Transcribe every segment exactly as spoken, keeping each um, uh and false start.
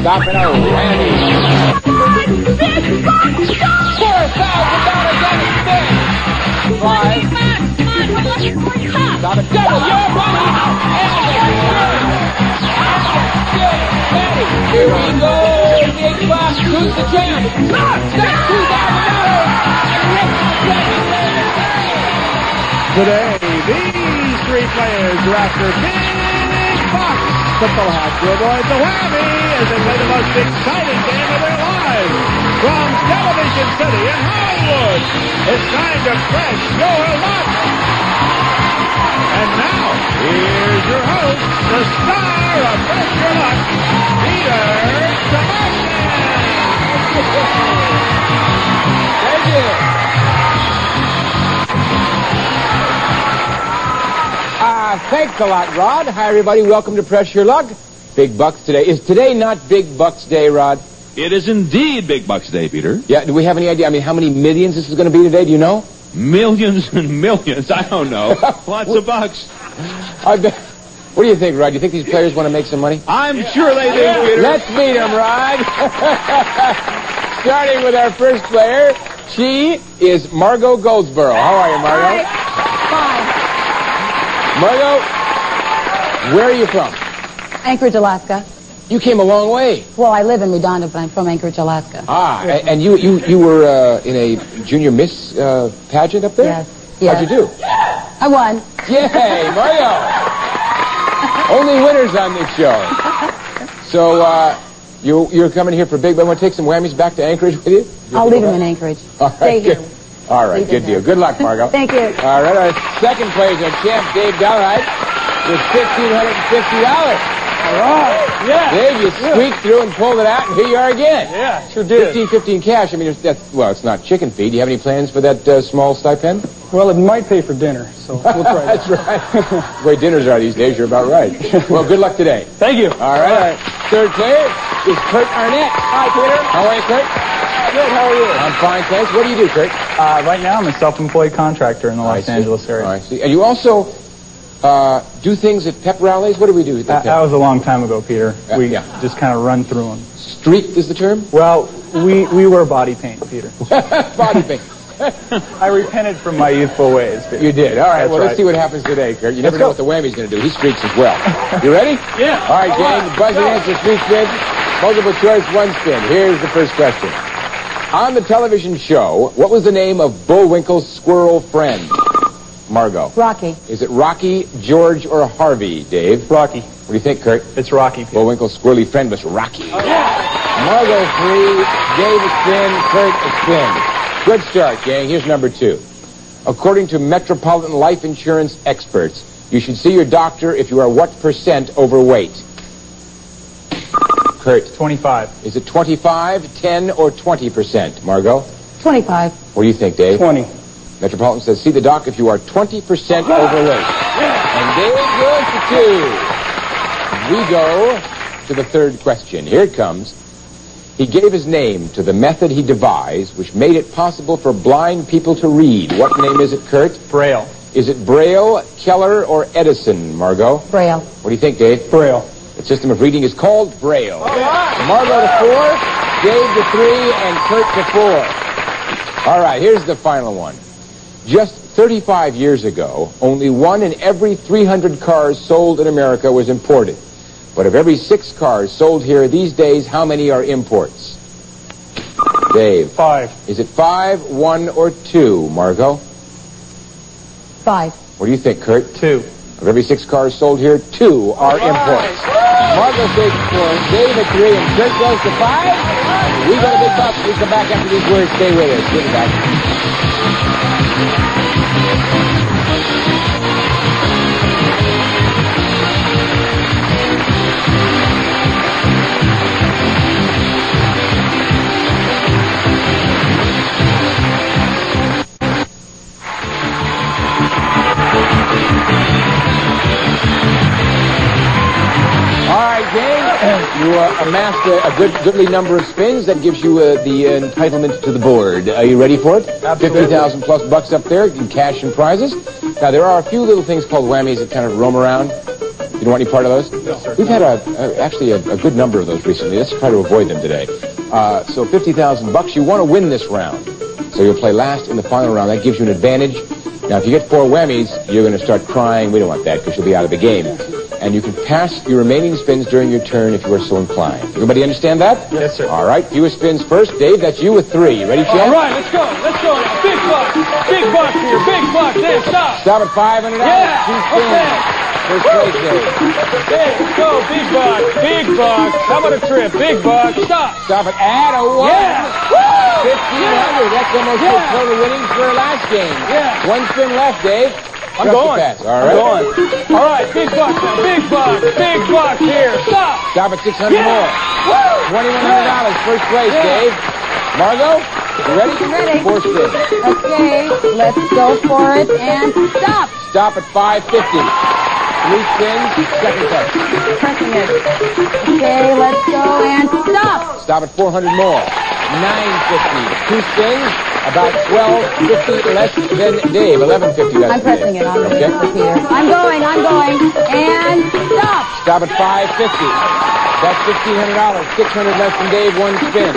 Stop it. Oh, Randy. four thousand dollars on the spin. Five. Stop it. Double your money. And here we go. Big box. Who's the champ? That's two thousand dollars. Today, these three players are after big box. Football hat to avoid the whammy as they play the most exciting game of their lives. From Television City in Hollywood, it's time to press your luck. And now, here's your host, the star of Press Your Luck, Peter Sebastian. Thank you. Uh, thanks a lot, Rod. Hi, everybody. Welcome to Press Your Luck. Big bucks today. Is today not Big Bucks Day, Rod? It is indeed Big Bucks Day, Peter. Yeah, do we have any idea? I mean, how many millions this is going to be today? Do you know? Millions and millions. I don't know. Lots of bucks. I bet. What do you think, Rod? Do you think these players want to make some money? I'm sure they do, Peter. Let's meet them, Rod. Starting with our first player. She is Margot Goldsboro. How are you, Margot? Fine. Margot, where are you from? Anchorage, Alaska. You came a long way. Well, I live in Redondo, but I'm from Anchorage, Alaska. Ah, a- and you you you were uh, in a junior Miss uh, pageant up there? Yes. Yes. How'd you do? I won. Yay, Mario! Only winners on this show. So uh, you you're coming here for big. But want to take some whammies back to Anchorage with you? I'll leave him in Anchorage. All right, Stay good. here. All right, Leave good it deal. there. Good luck, Margot. Thank you. All right, our second player is our champ, Dave Dalhite, with fifteen hundred fifty dollars. All right. Yeah. Dave, you squeaked through and pulled it out, and here you are again. Yeah, sure did. Fifteen, fifteen cash. I mean, it's, that's well, it's not chicken feed. Do you have any plans for that uh, small stipend? Well, it might pay for dinner, so we'll try That's right. The way dinners are these days, you're about right. Well, good luck today. Thank you. All right. Third player is Kurt Arnett. Hi, Peter. How are you, Kurt? Good, how are you? I'm fine, thanks. What do you do, Kurt? Uh, right now, I'm a self-employed contractor in the I Los see. Angeles area. Oh, I see. And you also uh, do things at pep rallies? What do we do at That, pep? that was a long time ago, Peter. Uh, we yeah. just kind of run through them. Street is the term? Well, we, we wear body paint, Peter. Body paint. I repented from my youthful ways, Peter. You did. All right. That's well, let's right. see what happens today, Kurt. You never Let's know go. what the whammy's going to do. He streaks as well. You ready? Yeah. All right, gang. The buzzer answer, three spins. Multiple choice, one spin. Here's the first question. On the television show, what was the name of Bullwinkle's squirrel friend? Margot. Rocky. Is it Rocky, George, or Harvey, Dave? Rocky. What do you think, Kurt? It's Rocky, Peter. Bullwinkle's squirrely friend was Rocky. Margot three, Dave a spin, Kurt a spin. Good start, gang. Here's number two. According to Metropolitan Life Insurance experts, you should see your doctor if you are what percent overweight? Kurt. twenty-five. Is it twenty-five, ten, or twenty percent? Margot? twenty-five. What do you think, Dave? twenty. Metropolitan says, see the doc if you are twenty percent overweight. And Dave goes to two. We go to the third question. Here it comes. He gave his name to the method he devised, which made it possible for blind people to read. What name is it, Kurt? Braille. Is it Braille, Keller, or Edison, Margot? Braille. What do you think, Dave? Braille. The system of reading is called Braille. Margot to four, Dave to three, and Kurt to four. All right, here's the final one. Just thirty-five years ago, only one in every three hundred cars sold in America was imported. But of every six cars sold here these days, how many are imports? Dave. Five. Is it five, one, or two, Margot? Five. What do you think, Kurt? Two. Of every six cars sold here, two are imports. Margot stays at four, Dave at three, and Kurt goes to five. We got a big buck. We come back after these words. Stay with us. We'll be back. You uh, amassed a, a good, goodly number of spins. That gives you uh, the uh, entitlement to the board. Are you ready for it? Absolutely. fifty thousand plus bucks up there in cash and prizes. Now, there are a few little things called whammies that kind of roam around. Did You don't want any part of those? No, sir. We've had a, a actually a, a good number of those recently. Let's try to avoid them today. Uh, so fifty thousand bucks. You want to win this round. So you'll play last in the final round. That gives you an advantage. Now, if you get four whammies, you're going to start crying. We don't want that because you'll be out of the game. And you can pass your remaining spins during your turn if you are so inclined. Everybody understand that? Yes, sir. All right. Fewest spins first. Dave, that's you with three. You ready, Chad? All right, let's go. Let's go now. Big bucks. Big bucks here. Big bucks. There, stop. Stop at five hundred dollars. Yeah. Two spins. Okay. First place, Dave. There, let's go. Big bucks. Big bucks. How about a trip? Big bucks. Stop. Stop it. Add a one. Yeah. Woo! fifteen hundred. That's almost Yeah. the total winnings for our last game. Yeah. One spin left, Dave. I'm Trust the going. pass. All I'm right. going. All right, big bucks now. Big bucks. Big bucks here. Stop. Stop at six hundred Yeah. more. Woo! twenty-one hundred dollars. First place, Yeah. Dave. Margot, you ready? I'm ready. Four spins. Okay, let's go for it and stop. Stop at five fifty. Three spins. Second place. Pressing it. Okay, let's go and stop. Stop at four hundred more. nine fifty. Two spins. About twelve fifty less than Dave. eleven fifty less I'm than pressing Dave. it. I'm ready Okay. for Peter. I'm going, I'm going. And stop. Stop at five fifty. That's fifteen hundred dollars. six hundred less than Dave. One spin.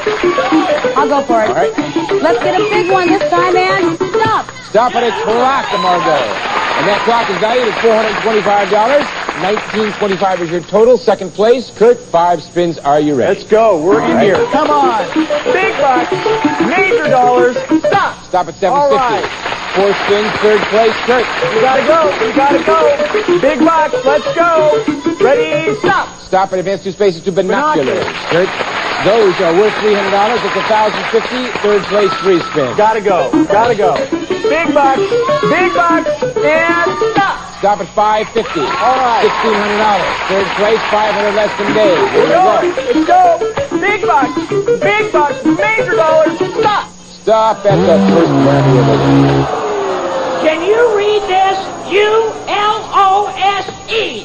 I'll go for it. All right. Let's get a big one this time and stop. Stop at a clock, Margot. And that clock is valued at four hundred twenty-five dollars. nineteen twenty-five is your total. Second place. Kurt, five spins. Are you ready? Let's go. We're in right. here. Come on. Big bucks. Major dollars. Stop. Stop at seven fifty. All right. Four spins. Third place. Kurt. You gotta go. You gotta go. Big bucks. Let's go. Ready. Stop. Stop at advanced two spaces to binoculars. Kurt. Those are worth three hundred dollars. It's one thousand fifty dollars. Third place. Three spins. Gotta go. Gotta go. Big bucks. Big bucks. And stop. Stop at five fifty. All right. sixteen hundred dollars. Third place. five hundred dollars less than Dave. Here we go. Let's go. Big bucks. Big bucks. Major dollars. Stop. Stop at the first whammy of the day. Can you read this? U L O S E.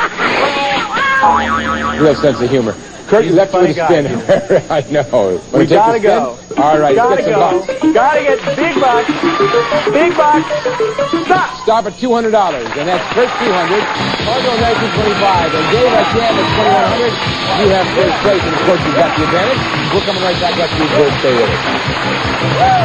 Real sense of humor. Kurt, you left funny with a spin. I know. Wanna We take gotta the spin? go. All right, Gotta let's get go. some bucks. Gotta get big bucks. Big bucks. Stop. Stop at two hundred dollars, and that's Kurt two hundred dollars, Margot nineteen twenty-five, and Dave Asham at twenty-one hundred dollars. You have first place, and of course you've got the advantage. We're coming right back after these words. Stay with us.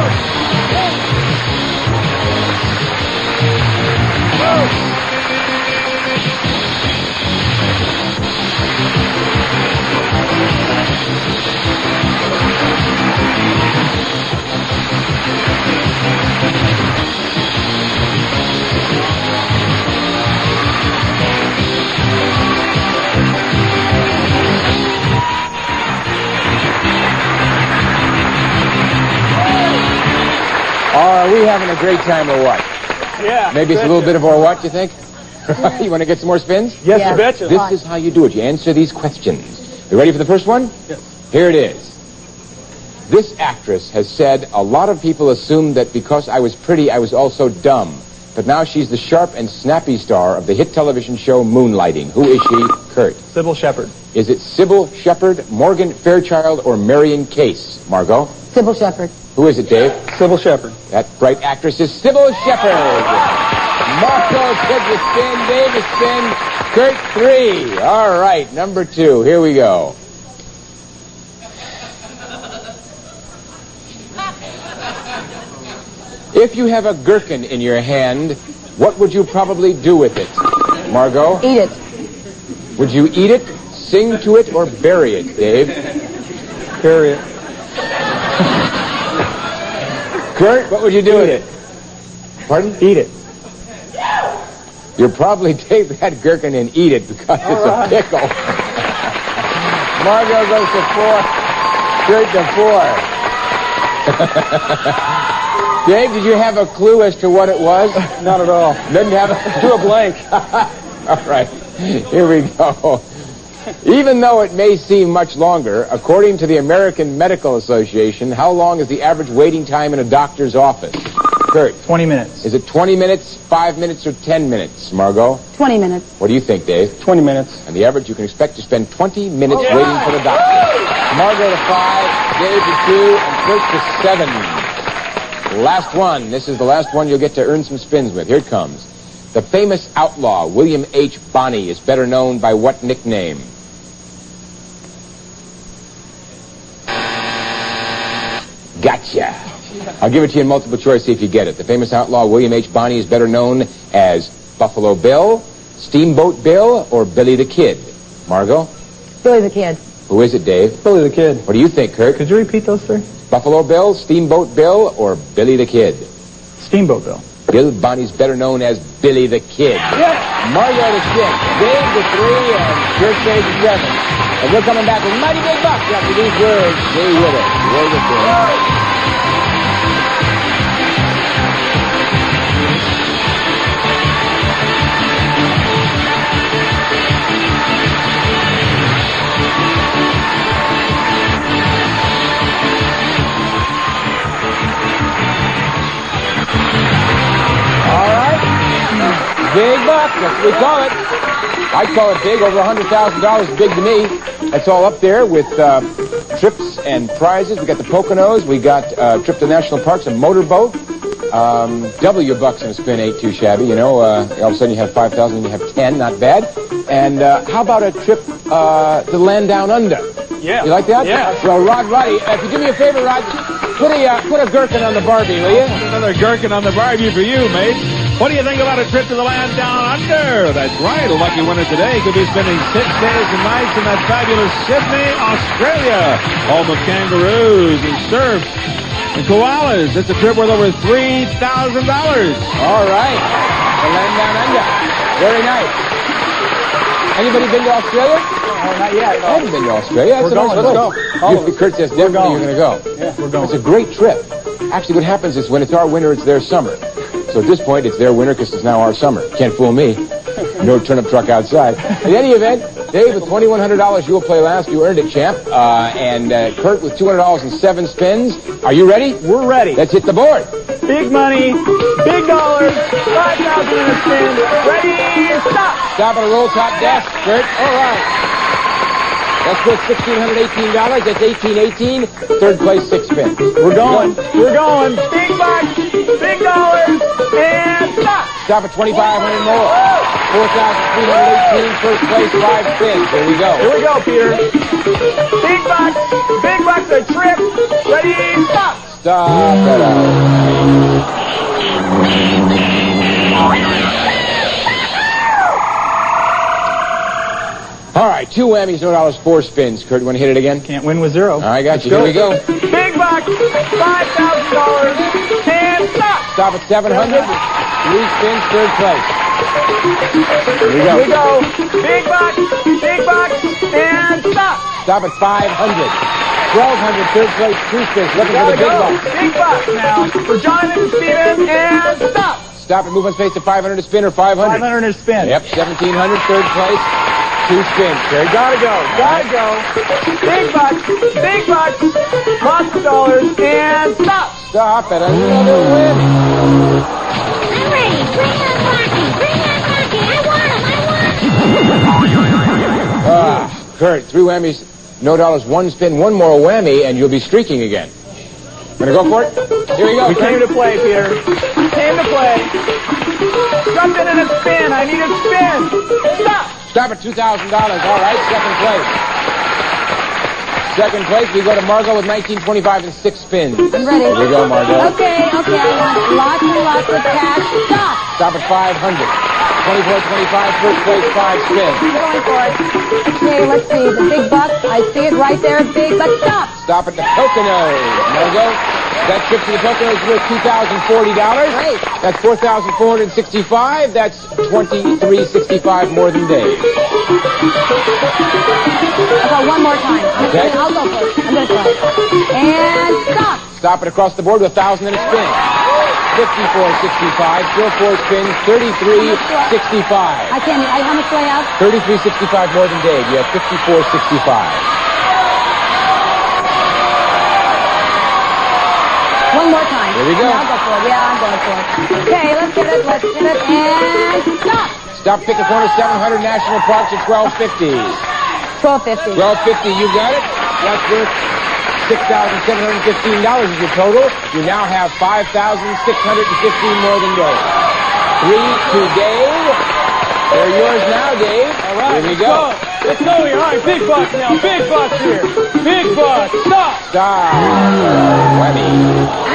Are we having a great time or what? Yeah. Maybe it's a little bit of or what, you think? You want to get some more spins? Yes, Yes. you betcha. This is how you do it. You answer these questions. You ready for the first one? Yes. Here it is. This actress has said, a lot of people assumed that because I was pretty, I was also dumb. But now she's the sharp and snappy star of the hit television show Moonlighting. Who is she? Kurt. Sybil Shepherd. Is it Sybil Shepherd, Morgan Fairchild, or Marion Case? Margot? Sybil Shepherd. Who is it, Dave? Sybil Shepherd. That bright actress is Sybil Shepherd. Marco gets a spin, Dave a spin, Kurt three. All right, number two. Here we go. If you have a gherkin in your hand, what would you probably do with it? Margot? Eat it. Would you eat it, sing to it, or bury it, Dave? Bury it. Kurt, what would you do with it? Pardon? Eat it. You'll probably take that gherkin and eat it because it's a pickle. Margot goes to four. Kurt to four. Dave, did you have a clue as to what it was? Not at all. Didn't have a... Do a blank. All right. Here we go. Even though it may seem much longer, according to the American Medical Association, how long is the average waiting time in a doctor's office? Kurt. Twenty minutes. Is it twenty minutes, five minutes, or ten minutes, Margot? twenty minutes. What do you think, Dave? Twenty minutes. And the average, you can expect to spend twenty minutes waiting for the doctor. Margot to five, Dave to two, and Kurt to seven. Last one. This is the last one you'll get to earn some spins with. Here it comes. The famous outlaw, William H. Bonney, is better known by what nickname? Gotcha. I'll give it to you in multiple choice, see if you get it. The famous outlaw, William H. Bonney, is better known as Buffalo Bill, Steamboat Bill, or Billy the Kid? Margot? Billy the Kid. Who is it, Dave? Billy the Kid. What do you think, Kurt? Could you repeat those three? Buffalo Bill, Steamboat Bill, or Billy the Kid? Steamboat Bill. Bill Bonney's better known as Billy the Kid. Yes. Mario to six, Dave to three, and Kurt Shea to seven. And we're coming back with Mighty Big Bucks after these words. Stay with us. Roll the film. Big bucks, that's what we call it. I call it big. Over one hundred thousand dollars is big to me. That's all up there with uh, trips and prizes. We got the Poconos. We got uh, trip to national parks, a motorboat. Um, double your bucks in a spin ain't too shabby. You know, uh, all of a sudden you have five thousand and you have ten. Not bad. And uh, how about a trip uh, to the land down under? Yeah. You like that? Yeah. Well, Rod Roddy, uh, if you do me a favor, Rod, put a, uh, put a gherkin on the Barbie, will you? Another gherkin on the Barbie for you, mate. What do you think about a trip to the land down under? That's right. A lucky winner today could be spending six days and nights in that fabulous Sydney, Australia. Home of kangaroos and surf and koalas. It's a trip worth over three thousand dollars. All right. The land down under. Very nice. Anybody been to Australia? Oh, not yet. I haven't been to Australia. That's We're a nice going. Let's place. go. All of You- us. Kurt says definitely going. you're going to go. Yeah, we're going. It's a great trip. Actually, what happens is when it's our winter, it's their summer. So at this point, it's their winter because it's now our summer. Can't fool me. No turnip truck outside. In any event, Dave, with twenty-one hundred dollars, you will play last. You earned it, champ. Uh, and uh, Kurt with two hundred dollars and seven spins. Are you ready? We're ready. Let's hit the board. Big money, big dollars, five thousand in a spin. Ready, stop. Stop at a roll top desk, Kurt. All right. That's worth one thousand six hundred eighteen dollars. That's eighteen eighteen. Third place, six spins. We're going. We're going. Big bucks, big dollars, and stop. Stop at twenty-five hundred more. four thousand three hundred eighteen. First place, five spins. Here we go. Here we go, Peter. Big bucks, big bucks, a trip. Ready, stop. Stop it out. All right, two whammies, no dollars, four spins. Kurt, you want to hit it again? Can't win with zero. I got you. Here we go. Big bucks, five thousand dollars, and stop. Stop at seven hundred. Three spins, third place. Here we Here we go. go. Big bucks, big bucks, and stop. Stop at five hundred. twelve hundred, third place, two spins. Looking for Gotta the big go. bucks. Big bucks now for Jonathan and Steven, and stop. Stop and move on space to five hundred to spin or five hundred. five hundred in a spin. Yep, seventeen hundred, third place. Two spins. There you go. Gotta go. Gotta go. Big bucks, big bucks, lots of dollars, and stop. Stop at another win. I'm ready. Bring on Rocky. Bring on Rocky. I want him. I want him. Ah, Kurt, three whammies, no dollars, one spin, one more whammy, and you'll be streaking again. Gonna go for it? Here we go. We came to play, Peter. We came to play. Something in a spin. I need a spin. Stop. Stop at two thousand dollars. All right, second place. Second place, we go to Margot with nineteen twenty-five and six spins. I'm ready. Here we go, Margot. Okay, okay. I want lots and lots of cash. Stop. Stop at five hundred. twenty-four twenty-five, first place, five spins. I'm going for it. Okay, let's see. The big buck. I see it right there. Big, but stop. Stop at the Poconos. Margot, that trip to the Poconos is worth two thousand forty dollars. Great. That's four thousand four hundred sixty-five dollars. That's twenty-three sixty-five more than Dave. Okay, one more time. I'm Okay. gonna, I'll go for it. I'm going to try. And stop. Stop it across the board with a thousand and a spin. fifty-four sixty-five, still four spins, thirty-three sixty-five. I can't. I, how much do I have? thirty-three sixty-five more than Dave. You have fifty-four sixty-five. One more time. Here we go. Yeah, I'll go for it. Yeah, I'm going for it. Okay, let's get it. Let's get it. And stop. Stop, pick a corner, seven hundred National Parks at twelve fifty. twelve fifty. twelve fifty, you got it. That's worth six thousand seven hundred fifteen dollars is your total. You now have five thousand six hundred fifteen more than Dave. Three to Dave. They're yours now, Dave. All right, Here we let's go. go. Let's go here. All right, big bucks now. Big bucks here. Big bucks. Stop. Stop. Whammy.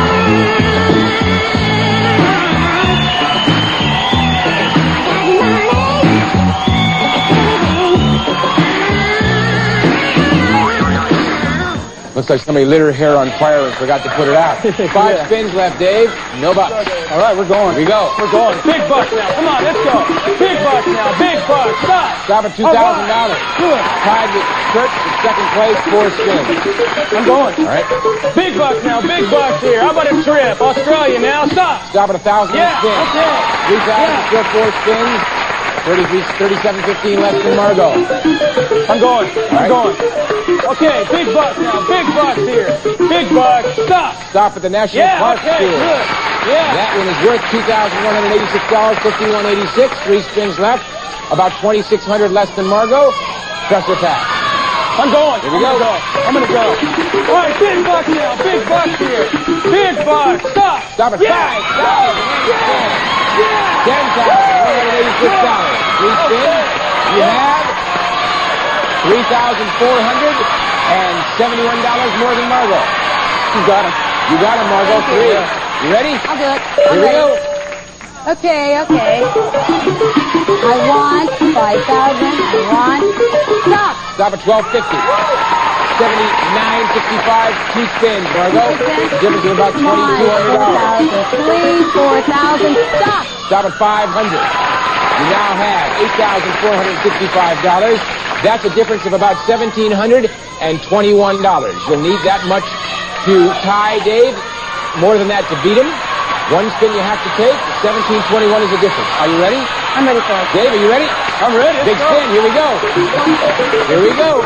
Looks like somebody lit her hair on fire and forgot to put it out. Five Yeah. spins left, Dave. No bucks. All right, we're going. Here we go. We're going. Big bucks now. Come on, let's go. Big bucks now. Big bucks. Stop. Stop at two thousand dollars. Do it. Tied with Kurt in second place, four spins. I'm going. All right. Big bucks now. Big bucks here. How about a trip? Australia now. Stop. Stop at one thousand Yeah, spins. okay. three thousand, Yeah. still four spins. thirty-three, thirty-seven fifteen left in Margot. I'm going. I'm right. going. Okay, big bucks now. Big bucks here. Big bucks. Stop. Stop at the National Yeah, Park okay, Tour. good. Yeah. That one is worth two thousand one hundred eighty-six dollars, fifty-one eighty-six. Three spins left. About twenty-six hundred less than Margot. Press or pass. I'm going. Here we I'm go. gonna go. I'm gonna go. All right, big bucks now. Big bucks here. Big bucks. Stop. Stop at Yeah. five thousand. Yeah. ten thousand one hundred eighty-six dollars. Three spins. You have three thousand four hundred seventy-one dollars more than Margot. You got him. You got him, Margot. Three. You ready? I'll do it. Here I'm we ready. go. Okay, okay. I want five thousand. I want. Stop. Stop at twelve fifty. seventy-nine sixty-five. Two spins, Margot. The difference is about Come on. twenty-two hundred four dollars. thousand. Three, four thousand. Stop. Stop at five hundred. You now have eight thousand four hundred sixty-five dollars. That's a difference of about one thousand seven hundred twenty-one dollars. You'll need that much to tie Dave. More than that to beat him. One spin you have to take. seventeen twenty-one is the difference. Are you ready? I'm ready for it. Dave, are you ready? I'm ready. Let's Big go. spin. Here we go. Here we go.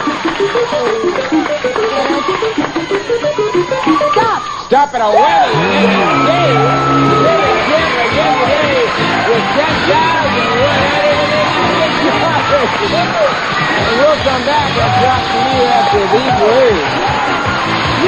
Stop. Stop at a whammy. And Dave, Dave again, again today with ten thousand one hundred eighty-six dollars. And we'll come back and talk to you after these words.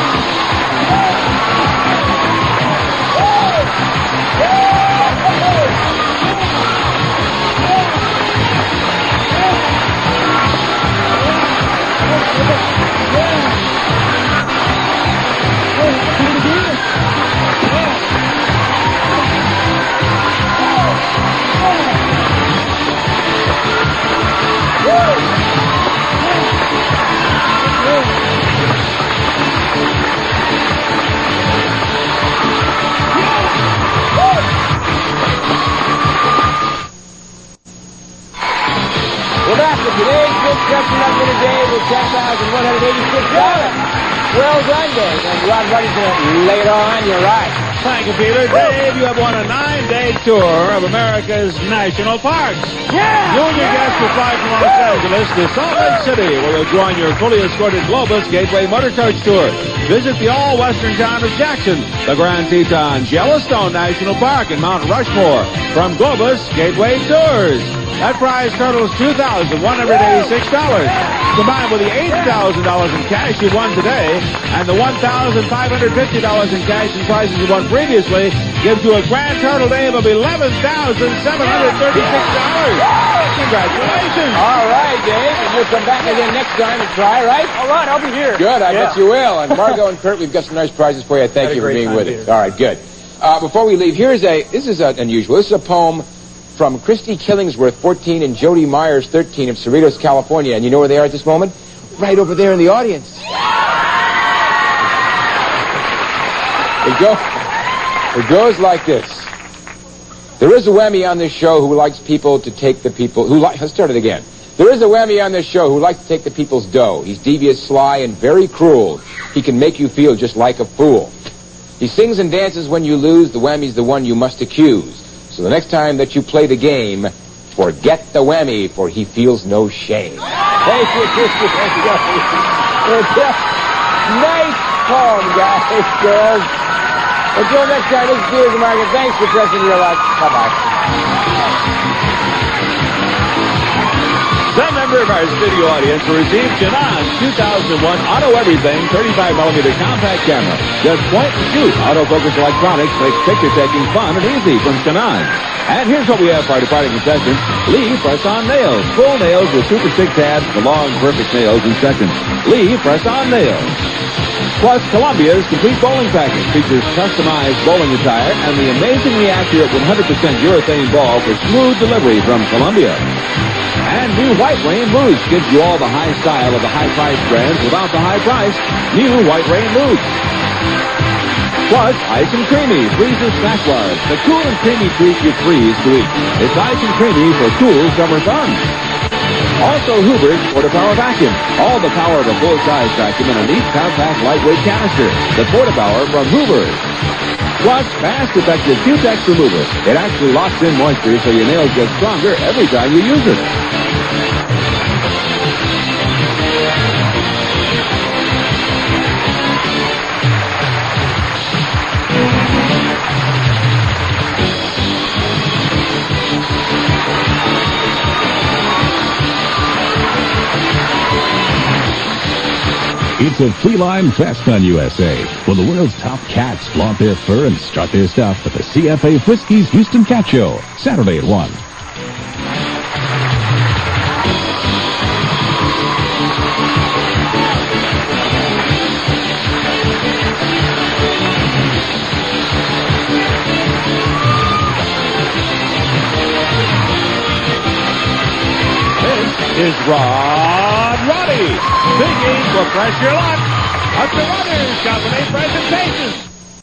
We're back with today's big question of the day with ten thousand one hundred eighty-six dollars. Well done, Dave. And Ron Ruddy's going to lay it on your right. Thank you, Peter. Dave, you have won a nine-day tour of America's national parks. Yeah. You and your guests will fly from Los Angeles to Salt Lake City, where you'll join your fully escorted Globus Gateway Motor Coach Tour. Visit the all-western town of Jackson, the Grand Tetons, Yellowstone National Park, and Mount Rushmore from Globus Gateway Tours. That prize totals two thousand one hundred eighty-six dollars. Combined with the eight thousand dollars in cash you won today and the one thousand five hundred fifty dollars in cash and prizes you won previously gives you a grand total, Dave, of eleven thousand seven hundred thirty-six dollars. Congratulations. All right, Dave. And you'll come back again next time and try, right? All right, I'll be here. Good. I Yeah. bet you will. And Margot and Kurt, we've got some nice prizes for you. Thank Had a you for great being time, with Peter. us. All right, good. Uh, before we leave, here's a, this is uh, unusual. This is a poem from Christy Killingsworth, fourteen, and Jody Myers, thirteen, of Cerritos, California. And you know where they are at this moment? Right over there in the audience. It, go, it goes like this. There is a whammy on this show who likes people to take the people... who li- Let's start it again. There is a whammy on this show who likes to take the people's dough. He's devious, sly, and very cruel. He can make you feel just like a fool. He sings and dances when you lose. The whammy's the one you must accuse. So the next time that you play the game, forget the whammy, for he feels no shame. Thank you, Christy. Nice poem, guys, girls. Until next time, this is Peter Market. Thanks for trusting your luck. Bye-bye. Some member of our studio audience will receive Chanon's two thousand one Auto Everything thirty-five millimeter compact camera. Just point and shoot. Autofocus Electronics makes picture-taking fun and easy from Chanon. And here's what we have for our departing contestants. Lee press-on nails. Full nails with super stick tabs for long, perfect nails in seconds. Lee press-on nails. Plus, Columbia's complete bowling package features customized bowling attire and the amazingly accurate one hundred percent urethane ball for smooth delivery from Columbia. And new White Rain Boots gives you all the high style of the high-price brands without the high price. New White Rain Boots. Plus, Ice and Creamy freezes snack bars. The cool and creamy treat you freeze to eat. It's Ice and Creamy for cool summer fun. Also, Hoover's Porta-Power Vacuum. All the power of a full-size vacuum in a neat, compact, lightweight canister. The Porta-Power from Hoover's. Plus, fast, effective Q-Tex remover. It actually locks in moisture so your nails get stronger every time you use it. It's a feline fest on U S A, where the world's top cats flaunt their fur and strut their stuff at the C F A Friskies Houston Cat Show, Saturday at one. Is Rod Roddy speaking for Press Your Luck, a Runners Company presentation.